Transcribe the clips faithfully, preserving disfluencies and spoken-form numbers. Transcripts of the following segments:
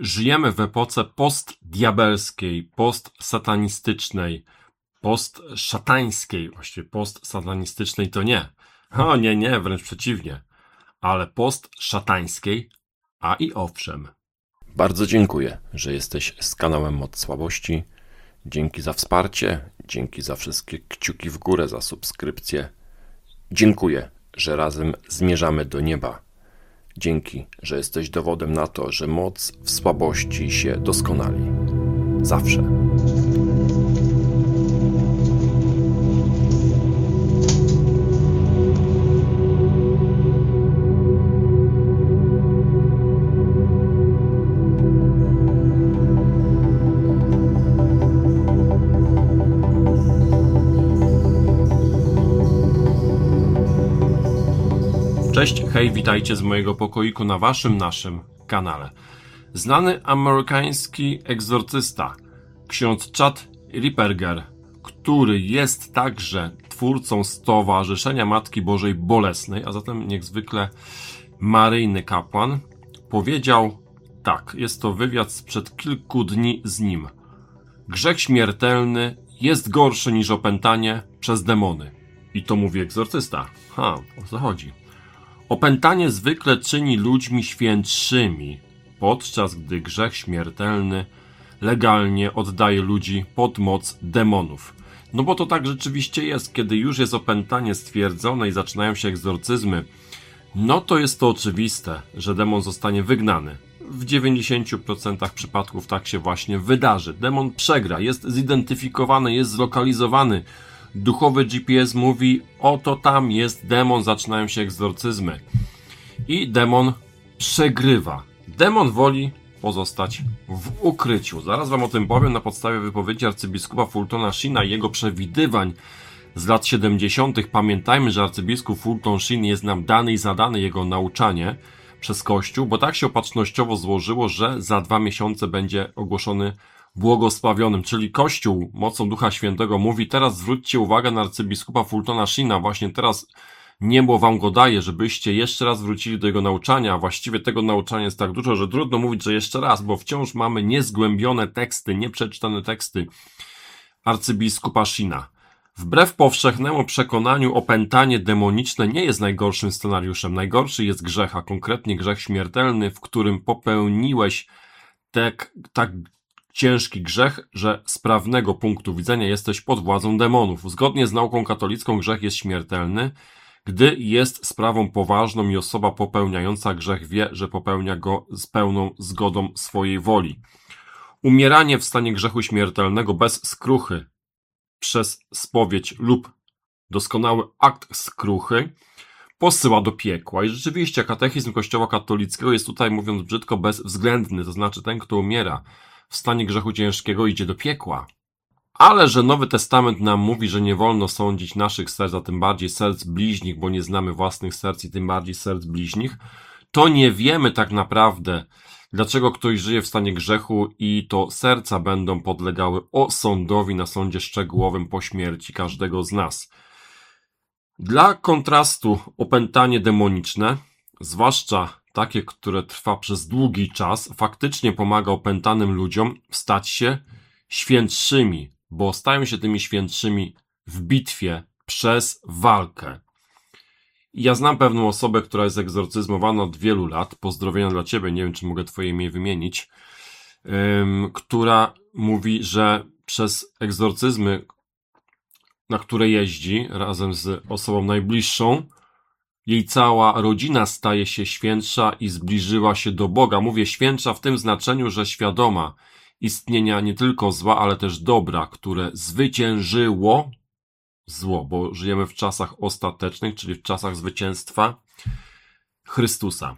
Żyjemy w epoce postdiabelskiej, postsatanistycznej, postszatańskiej, właściwie postsatanistycznej to nie. O nie, nie, wręcz przeciwnie. Ale postszatańskiej, a i owszem. Bardzo dziękuję, że jesteś z kanałem Moc Słabości. Dzięki za wsparcie, dzięki za wszystkie kciuki w górę, za subskrypcję. Dziękuję, że razem zmierzamy do nieba. Dzięki, że jesteś dowodem na to, że moc w słabości się doskonali. Zawsze. Cześć, hej, witajcie z mojego pokoiku na waszym, naszym kanale. Znany amerykański egzorcysta, ksiądz Chad Ripperger, który jest także twórcą Stowarzyszenia Matki Bożej Bolesnej, a zatem niezwykle maryjny kapłan, powiedział tak, jest to wywiad sprzed kilku dni z nim. Grzech śmiertelny jest gorszy niż opętanie przez demony. I to mówi egzorcysta. Ha, o co chodzi? Opętanie zwykle czyni ludźmi świętszymi, podczas gdy grzech śmiertelny legalnie oddaje ludzi pod moc demonów. No bo to tak rzeczywiście jest, kiedy już jest opętanie stwierdzone i zaczynają się egzorcyzmy, no to jest to oczywiste, że demon zostanie wygnany. W dziewięćdziesięciu procentach przypadków tak się właśnie wydarzy. Demon przegra, jest zidentyfikowany, jest zlokalizowany. Duchowy G P S mówi, oto tam jest demon, zaczynają się egzorcyzmy. I demon przegrywa. Demon woli pozostać w ukryciu. Zaraz wam o tym powiem na podstawie wypowiedzi arcybiskupa Fultona Sheena i jego przewidywań z lat siedemdziesiątych. Pamiętajmy, że arcybiskup Fulton Sheen jest nam dany i zadany jego nauczanie przez Kościół, bo tak się opatrznościowo złożyło, że za dwa miesiące będzie ogłoszony błogosławionym, czyli Kościół mocą Ducha Świętego mówi, teraz zwróćcie uwagę na arcybiskupa Fultona Sheena, właśnie teraz niebo wam go daje, żebyście jeszcze raz wrócili do jego nauczania, a właściwie tego nauczania jest tak dużo, że trudno mówić, że jeszcze raz, bo wciąż mamy niezgłębione teksty, nieprzeczytane teksty arcybiskupa Sheena. Wbrew powszechnemu przekonaniu opętanie demoniczne nie jest najgorszym scenariuszem. Najgorszy jest grzech, a konkretnie grzech śmiertelny, w którym popełniłeś tak, tak ciężki grzech, że z prawnego punktu widzenia jesteś pod władzą demonów. Zgodnie z nauką katolicką grzech jest śmiertelny, gdy jest sprawą poważną i osoba popełniająca grzech wie, że popełnia go z pełną zgodą swojej woli. Umieranie w stanie grzechu śmiertelnego bez skruchy przez spowiedź lub doskonały akt skruchy posyła do piekła. I rzeczywiście katechizm Kościoła katolickiego jest tutaj, mówiąc brzydko, bezwzględny, to znaczy ten, kto umiera w stanie grzechu ciężkiego, idzie do piekła. Ale że Nowy Testament nam mówi, że nie wolno sądzić naszych serc, a tym bardziej serc bliźnich, bo nie znamy własnych serc i tym bardziej serc bliźnich, to nie wiemy tak naprawdę, dlaczego ktoś żyje w stanie grzechu i to serca będą podlegały osądowi na sądzie szczegółowym po śmierci każdego z nas. Dla kontrastu opętanie demoniczne, zwłaszcza takie, które trwa przez długi czas, faktycznie pomaga opętanym ludziom stać się świętszymi, bo stają się tymi świętszymi w bitwie przez walkę. I ja znam pewną osobę, która jest egzorcyzmowana od wielu lat, pozdrowienia dla ciebie, nie wiem, czy mogę twoje imię wymienić, ym, która mówi, że przez egzorcyzmy, na które jeździ razem z osobą najbliższą, jej cała rodzina staje się świętsza i zbliżyła się do Boga. Mówię świętsza w tym znaczeniu, że świadoma istnienia nie tylko zła, ale też dobra, które zwyciężyło zło, bo żyjemy w czasach ostatecznych, czyli w czasach zwycięstwa Chrystusa.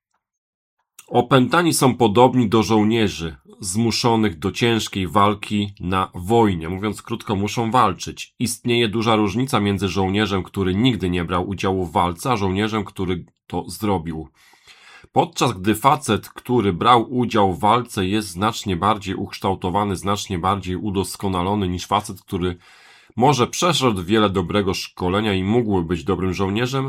Opętani są podobni do żołnierzy zmuszonych do ciężkiej walki na wojnie. Mówiąc krótko, muszą walczyć. Istnieje duża różnica między żołnierzem, który nigdy nie brał udziału w walce, a żołnierzem, który to zrobił. Podczas gdy facet, który brał udział w walce, jest znacznie bardziej ukształtowany, znacznie bardziej udoskonalony niż facet, który może przeszedł wiele dobrego szkolenia i mógł być dobrym żołnierzem,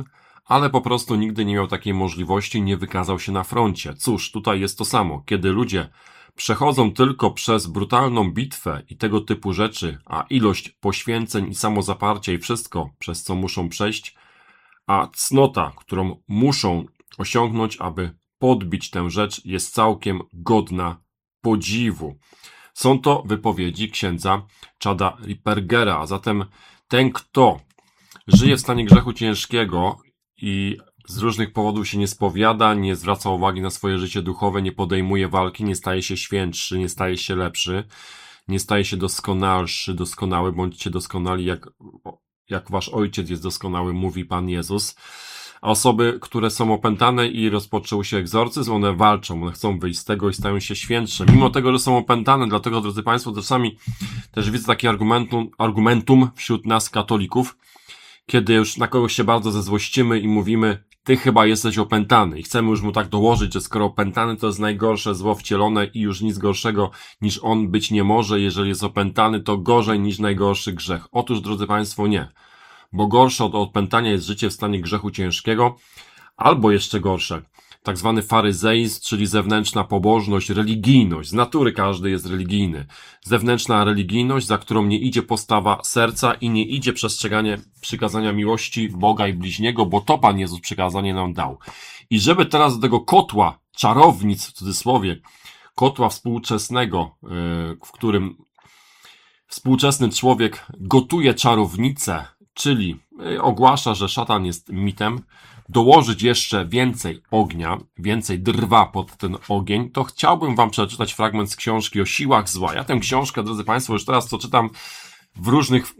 ale po prostu nigdy nie miał takiej możliwości, nie wykazał się na froncie. Cóż, tutaj jest to samo. Kiedy ludzie przechodzą tylko przez brutalną bitwę i tego typu rzeczy, a ilość poświęceń i samozaparcia i wszystko, przez co muszą przejść, a cnota, którą muszą osiągnąć, aby podbić tę rzecz, jest całkiem godna podziwu. Są to wypowiedzi księdza Chada Rippergera, a zatem ten, kto żyje w stanie grzechu ciężkiego i z różnych powodów się nie spowiada, nie zwraca uwagi na swoje życie duchowe, nie podejmuje walki, nie staje się świętszy, nie staje się lepszy, nie staje się doskonalszy, doskonały, bądźcie doskonali jak, jak wasz ojciec jest doskonały, mówi Pan Jezus. A osoby, które są opętane i rozpoczął się egzorcyzm, one walczą, one chcą wyjść z tego i stają się świętsze. Mimo tego, że są opętane, dlatego, drodzy Państwo, czasami też widzę takie argumentum, argumentum wśród nas katolików, kiedy już na kogoś się bardzo zezłościmy i mówimy, ty chyba jesteś opętany i chcemy już mu tak dołożyć, że skoro opętany to jest najgorsze zło wcielone i już nic gorszego niż on być nie może, jeżeli jest opętany, to gorzej niż najgorszy grzech. Otóż, drodzy Państwo, nie. Bo gorsze od opętania jest życie w stanie grzechu ciężkiego, albo jeszcze gorsze, tak zwany faryzeizm, czyli zewnętrzna pobożność, religijność. Z natury każdy jest religijny. Zewnętrzna religijność, za którą nie idzie postawa serca i nie idzie przestrzeganie przykazania miłości Boga i bliźniego, bo to Pan Jezus przykazanie nam dał. I żeby teraz do tego kotła, czarownic w cudzysłowie, kotła współczesnego, w którym współczesny człowiek gotuje czarownicę, czyli ogłasza, że szatan jest mitem, dołożyć jeszcze więcej ognia, więcej drwa pod ten ogień, to chciałbym wam przeczytać fragment z książki o siłach zła. Ja tę książkę, drodzy Państwo, już teraz to czytam w różnych,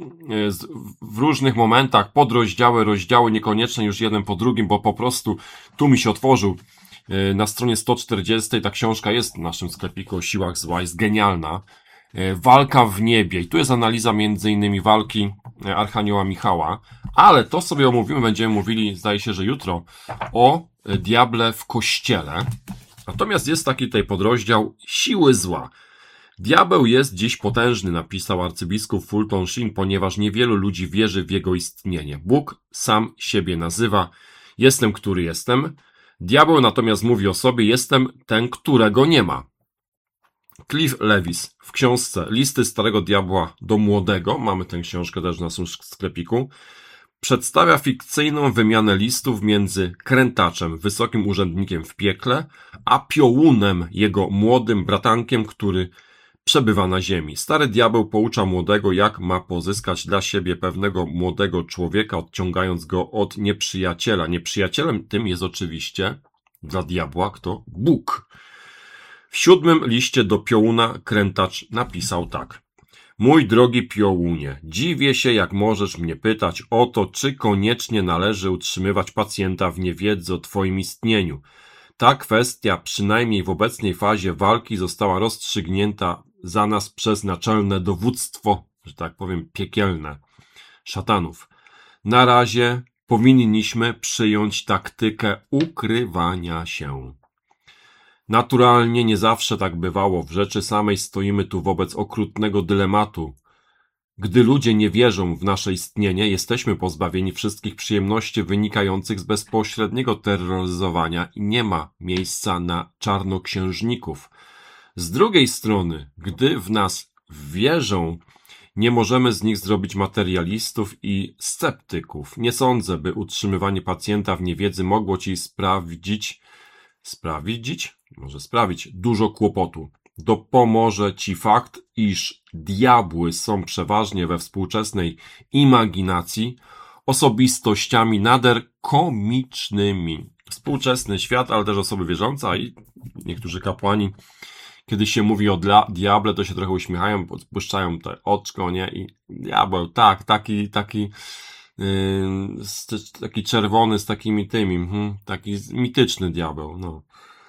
w różnych momentach, podrozdziały, rozdziały, niekoniecznie już jeden po drugim, bo po prostu tu mi się otworzył na stronie sto czterdziestej. Ta książka jest w naszym sklepiku o siłach zła, jest genialna. Walka w niebie. I tu jest analiza między innymi walki Archanioła Michała, ale to sobie omówimy, będziemy mówili, zdaje się, że jutro, o diable w kościele. Natomiast jest taki tutaj podrozdział siły zła. Diabeł jest dziś potężny, napisał arcybiskup Fulton Sheen, ponieważ niewielu ludzi wierzy w jego istnienie. Bóg sam siebie nazywa, jestem, który jestem. Diabeł natomiast mówi o sobie, jestem ten, którego nie ma. Cliff Lewis w książce Listy Starego Diabła do Młodego, mamy tę książkę też w naszym sklepiku, przedstawia fikcyjną wymianę listów między krętaczem, wysokim urzędnikiem w piekle, a piołunem, jego młodym bratankiem, który przebywa na ziemi. Stary diabeł poucza młodego, jak ma pozyskać dla siebie pewnego młodego człowieka, odciągając go od nieprzyjaciela. Nieprzyjacielem tym jest oczywiście dla diabła kto? Bóg. W siódmym liście do piołuna krętacz napisał tak. Mój drogi piołunie, dziwię się, jak możesz mnie pytać o to, czy koniecznie należy utrzymywać pacjenta w niewiedzy o twoim istnieniu. Ta kwestia, przynajmniej w obecnej fazie walki, została rozstrzygnięta za nas przez naczelne dowództwo, że tak powiem, piekielne szatanów. Na razie powinniśmy przyjąć taktykę ukrywania się. Naturalnie nie zawsze tak bywało. W rzeczy samej stoimy tu wobec okrutnego dylematu. Gdy ludzie nie wierzą w nasze istnienie, jesteśmy pozbawieni wszystkich przyjemności wynikających z bezpośredniego terroryzowania i nie ma miejsca na czarnoksiężników. Z drugiej strony, gdy w nas wierzą, nie możemy z nich zrobić materialistów i sceptyków. Nie sądzę, by utrzymywanie pacjenta w niewiedzy mogło ci sprawdzić, sprawić, może sprawić dużo kłopotu. Dopomoże ci fakt, iż diabły są przeważnie we współczesnej imaginacji osobistościami nader komicznymi. Współczesny świat, ale też osoby wierzące, a i niektórzy kapłani, kiedy się mówi o dla, diable, to się trochę uśmiechają, puszczają te oczko, nie? I diabeł, tak, taki, taki, yy, taki czerwony z takimi tymi, hmm, taki mityczny diabeł, no.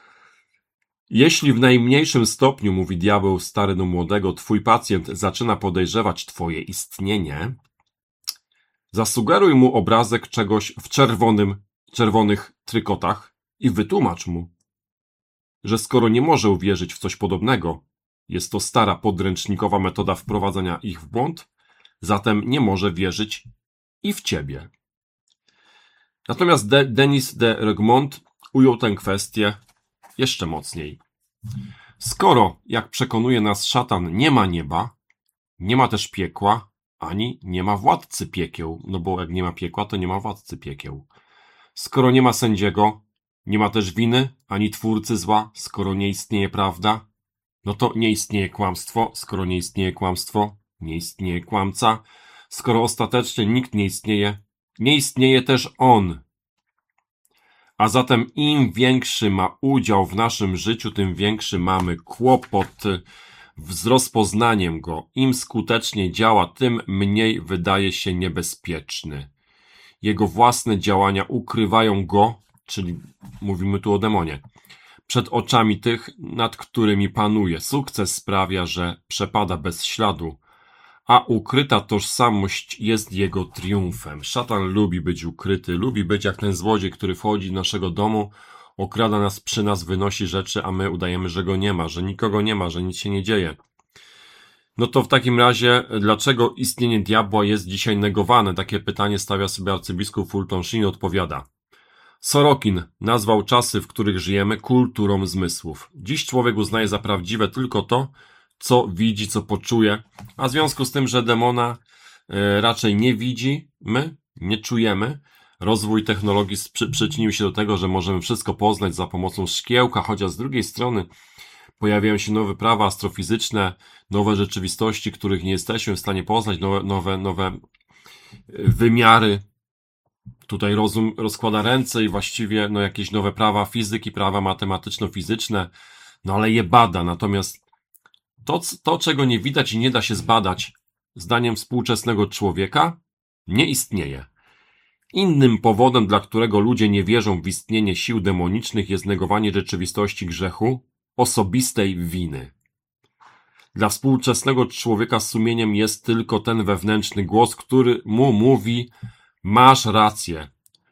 Jeśli w najmniejszym stopniu, mówi diabeł stary do młodego, twój pacjent zaczyna podejrzewać twoje istnienie, zasugeruj mu obrazek czegoś w czerwonym, czerwonych trykotach i wytłumacz mu, że skoro nie może uwierzyć w coś podobnego, jest to stara podręcznikowa metoda wprowadzania ich w błąd, zatem nie może wierzyć i w ciebie. Natomiast de, Denis de Regmont ujął tę kwestię jeszcze mocniej. Skoro, jak przekonuje nas szatan, nie ma nieba, nie ma też piekła, ani nie ma władcy piekieł, no bo jak nie ma piekła, to nie ma władcy piekieł. Skoro nie ma sędziego, nie ma też winy, ani twórcy zła, skoro nie istnieje prawda, no to nie istnieje kłamstwo, skoro nie istnieje kłamstwo, nie istnieje kłamca, skoro ostatecznie nikt nie istnieje, nie istnieje też on. A zatem im większy ma udział w naszym życiu, tym większy mamy kłopot z rozpoznaniem go. Im skuteczniej działa, tym mniej wydaje się niebezpieczny. Jego własne działania ukrywają go, czyli mówimy tu o demonie, przed oczami tych, nad którymi panuje. Sukces sprawia, że przepada bez śladu, a ukryta tożsamość jest jego triumfem. Szatan lubi być ukryty, lubi być jak ten złodziej, który wchodzi do naszego domu, okrada nas przy nas, wynosi rzeczy, a my udajemy, że go nie ma, że nikogo nie ma, że nic się nie dzieje. No to w takim razie, dlaczego istnienie diabła jest dzisiaj negowane? Takie pytanie stawia sobie arcybiskup Fulton Sheen, odpowiada. Sorokin nazwał czasy, w których żyjemy, kulturą zmysłów. Dziś człowiek uznaje za prawdziwe tylko to, co widzi, co poczuje, a w związku z tym, że demona y, raczej nie widzimy, nie czujemy, rozwój technologii przy, przyczynił się do tego, że możemy wszystko poznać za pomocą szkiełka, chociaż z drugiej strony pojawiają się nowe prawa astrofizyczne, nowe rzeczywistości, których nie jesteśmy w stanie poznać, nowe, nowe, nowe wymiary. Tutaj rozum rozkłada ręce i właściwie no, jakieś nowe prawa fizyki, prawa matematyczno-fizyczne, no ale je bada. Natomiast to, to, czego nie widać i nie da się zbadać, zdaniem współczesnego człowieka, nie istnieje. Innym powodem, dla którego ludzie nie wierzą w istnienie sił demonicznych, jest negowanie rzeczywistości grzechu, osobistej winy. Dla współczesnego człowieka sumieniem jest tylko ten wewnętrzny głos, który mu mówi: masz rację,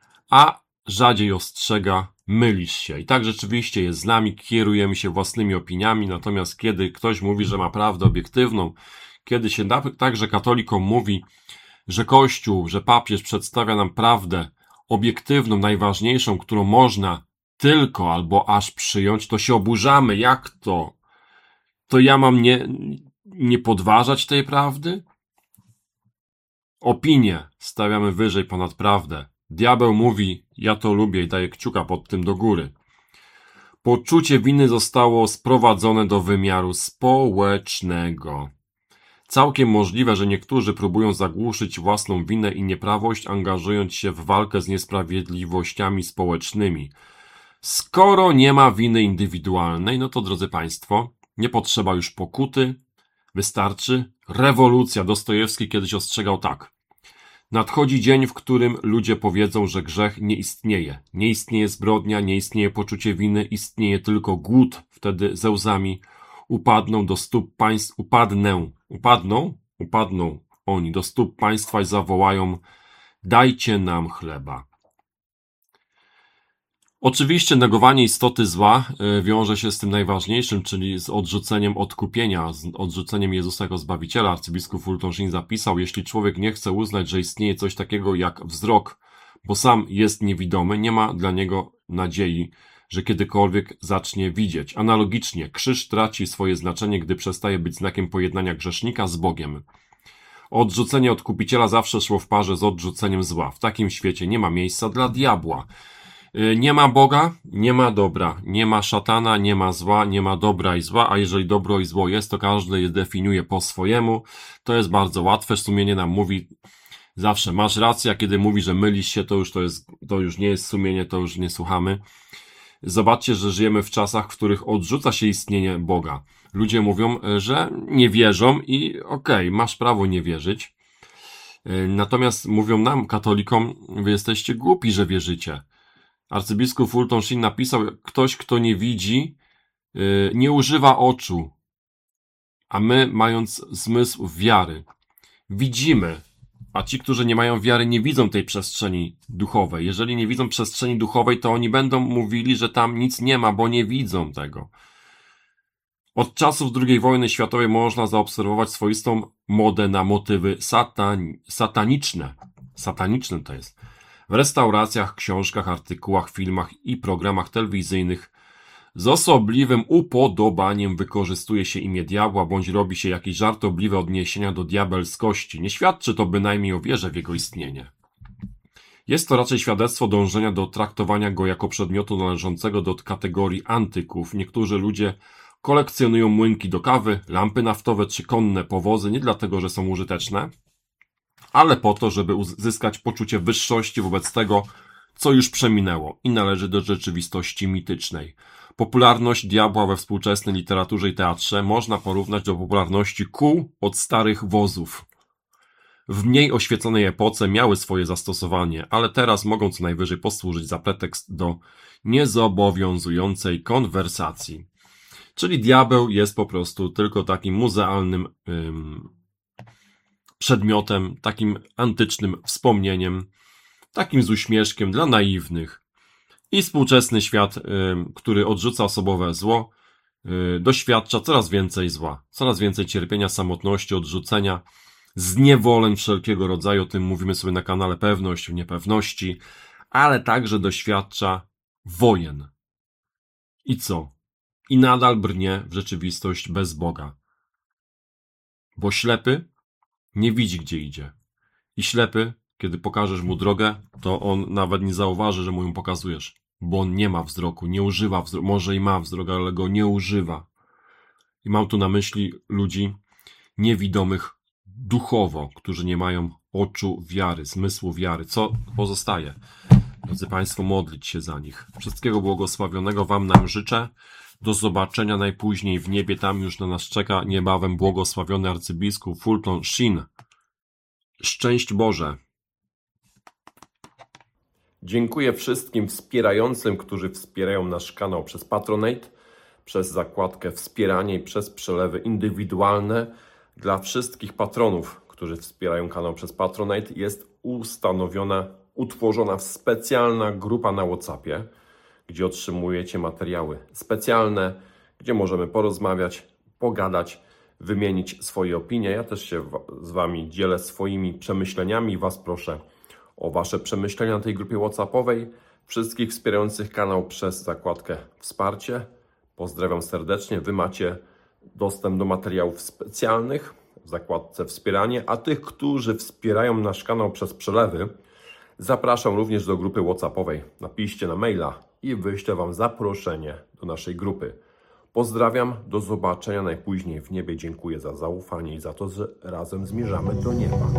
a rzadziej ostrzega: mylisz się. I tak rzeczywiście jest z nami, kierujemy się własnymi opiniami, natomiast kiedy ktoś mówi, że ma prawdę obiektywną, kiedy się także katolikom mówi, że Kościół, że papież przedstawia nam prawdę obiektywną, najważniejszą, którą można tylko albo aż przyjąć, to się oburzamy. Jak to? To ja mam nie, nie podważać tej prawdy? Opinię stawiamy wyżej ponad prawdę. Diabeł mówi: ja to lubię i daje kciuka pod tym do góry. Poczucie winy zostało sprowadzone do wymiaru społecznego. Całkiem możliwe, że niektórzy próbują zagłuszyć własną winę i nieprawość, angażując się w walkę z niesprawiedliwościami społecznymi. Skoro nie ma winy indywidualnej, no to drodzy Państwo, nie potrzeba już pokuty, wystarczy rewolucja. Dostojewski kiedyś ostrzegał tak. Nadchodzi dzień, w którym ludzie powiedzą, że grzech nie istnieje. Nie istnieje zbrodnia, nie istnieje poczucie winy, istnieje tylko głód. Wtedy ze łzami upadną do stóp państw, upadnę, upadną, upadną oni do stóp państwa i zawołają: dajcie nam chleba. Oczywiście negowanie istoty zła wiąże się z tym najważniejszym, czyli z odrzuceniem odkupienia, z odrzuceniem Jezusa jako Zbawiciela. Arcybiskup Fulton Sheen zapisał: jeśli człowiek nie chce uznać, że istnieje coś takiego jak wzrok, bo sam jest niewidomy, nie ma dla niego nadziei, że kiedykolwiek zacznie widzieć. Analogicznie, krzyż traci swoje znaczenie, gdy przestaje być znakiem pojednania grzesznika z Bogiem. Odrzucenie odkupiciela zawsze szło w parze z odrzuceniem zła. W takim świecie nie ma miejsca dla diabła. Nie ma Boga, nie ma dobra, nie ma szatana, nie ma zła, nie ma dobra i zła, a jeżeli dobro i zło jest, to każdy je definiuje po swojemu. To jest bardzo łatwe, sumienie nam mówi zawsze: masz rację, a kiedy mówi, że mylisz się, to już to jest, to już nie jest sumienie, to już nie słuchamy. Zobaczcie, że żyjemy w czasach, w których odrzuca się istnienie Boga. Ludzie mówią, że nie wierzą i okej, okay, masz prawo nie wierzyć. Natomiast mówią nam, katolikom: wy jesteście głupi, że wierzycie. Arcybiskup Fulton Sheen napisał: ktoś, kto nie widzi, nie używa oczu, a my, mając zmysł wiary, widzimy, a ci, którzy nie mają wiary, nie widzą tej przestrzeni duchowej. Jeżeli nie widzą przestrzeni duchowej, to oni będą mówili, że tam nic nie ma, bo nie widzą tego. Od czasów drugiej wojny światowej można zaobserwować swoistą modę na motywy satan, sataniczne. Sataniczne to jest. w restauracjach, książkach, artykułach, filmach i programach telewizyjnych z osobliwym upodobaniem wykorzystuje się imię diabła bądź robi się jakieś żartobliwe odniesienia do diabelskości. Nie świadczy to bynajmniej o wierze w jego istnienie. Jest to raczej świadectwo dążenia do traktowania go jako przedmiotu należącego do kategorii antyków. Niektórzy ludzie kolekcjonują młynki do kawy, lampy naftowe czy konne powozy nie dlatego, że są użyteczne, ale po to, żeby uzyskać poczucie wyższości wobec tego, co już przeminęło i należy do rzeczywistości mitycznej. Popularność diabła we współczesnej literaturze i teatrze można porównać do popularności kół od starych wozów. W mniej oświetlonej epoce miały swoje zastosowanie, ale teraz mogą co najwyżej posłużyć za pretekst do niezobowiązującej konwersacji. Czyli diabeł jest po prostu tylko takim muzealnym ym, przedmiotem, takim antycznym wspomnieniem, takim z uśmieszkiem dla naiwnych. I współczesny świat, ym, który odrzuca osobowe zło, yy, doświadcza coraz więcej zła, coraz więcej cierpienia, samotności, odrzucenia, zniewoleń wszelkiego rodzaju, o tym mówimy sobie na kanale Pewność w niepewności, ale także doświadcza wojen. I co? I nadal brnie w rzeczywistość bez Boga. Bo ślepy nie widzi, gdzie idzie. I ślepy, kiedy pokażesz mu drogę, to on nawet nie zauważy, że mu ją pokazujesz. Bo on nie ma wzroku, nie używa wzroku. Może i ma wzrok, ale go nie używa. I mam tu na myśli ludzi niewidomych duchowo, którzy nie mają oczu wiary, zmysłu wiary. Co pozostaje? Drodzy Państwo, modlić się za nich. Wszystkiego błogosławionego Wam nam życzę. Do zobaczenia najpóźniej w niebie. Tam już na nas czeka niebawem błogosławiony arcybiskup Fulton Sheen. Szczęść Boże. Dziękuję wszystkim wspierającym, którzy wspierają nasz kanał przez Patronate, przez zakładkę wspieranie i przez przelewy indywidualne. Dla wszystkich patronów, którzy wspierają kanał przez Patronate, jest ustanowiona, utworzona specjalna grupa na WhatsAppie, gdzie otrzymujecie materiały specjalne, gdzie możemy porozmawiać, pogadać, wymienić swoje opinie. Ja też się z Wami dzielę swoimi przemyśleniami. Was proszę o Wasze przemyślenia na tej grupie WhatsAppowej. Wszystkich wspierających kanał przez zakładkę wsparcie. Pozdrawiam serdecznie. Wy macie dostęp do materiałów specjalnych w zakładce wspieranie, a tych, którzy wspierają nasz kanał przez przelewy, zapraszam również do grupy WhatsAppowej. Napiszcie na maila i wyślę Wam zaproszenie do naszej grupy. Pozdrawiam, do zobaczenia najpóźniej w niebie. Dziękuję za zaufanie i za to, że razem zmierzamy do nieba.